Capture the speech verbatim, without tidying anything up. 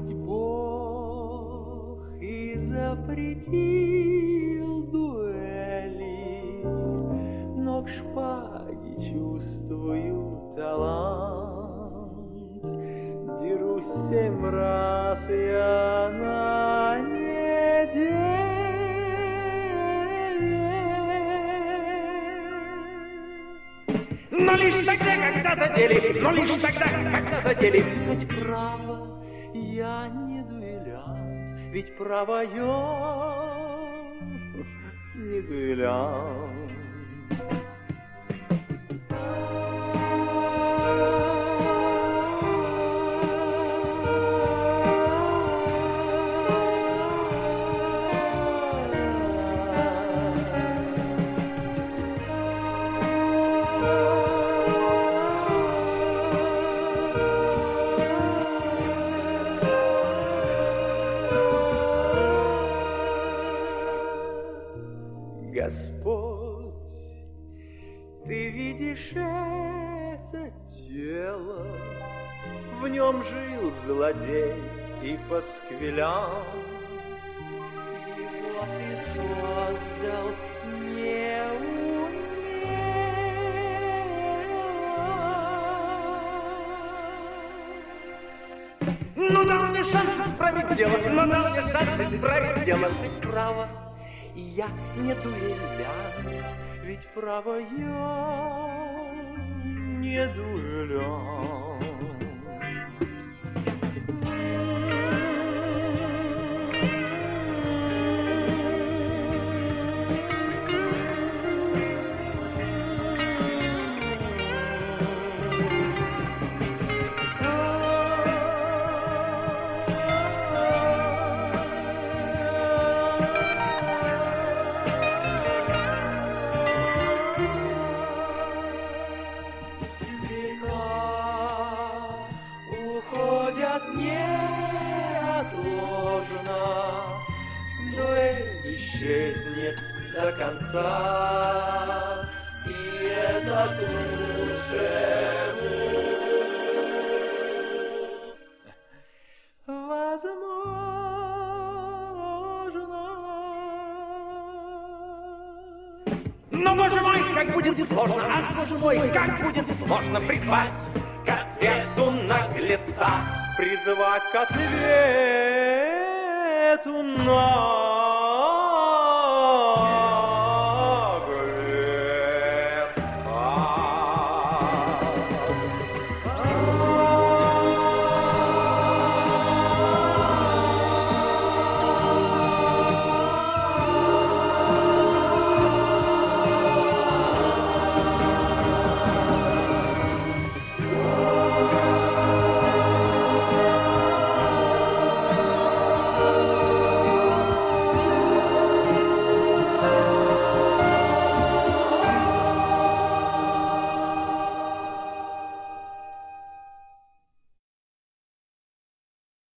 Хоть Бог и запретил дуэли, но к шпаге чувствую талант. Дерусь семь раз я на неделе, но лишь тогда, когда задели, но лишь тогда, когда задели. Ведь право, я не дуэлянт, ведь право я не дуэлянт. Господь, ты видишь это тело, в нем жил злодей и пасквилянт. Его ты создал неумело. Ну дал мне шанс исправить дело, но дал мне шанс исправить дело. Ты право, я не дуэлянт, ведь право я не дуэлянт. Исчезнет до конца, и это к лучшему. Возможно. Но, боже мой, как будет сложно, ах, боже мой, как будет сложно призвать к ответу наглеца, призывать к ответу наглеца.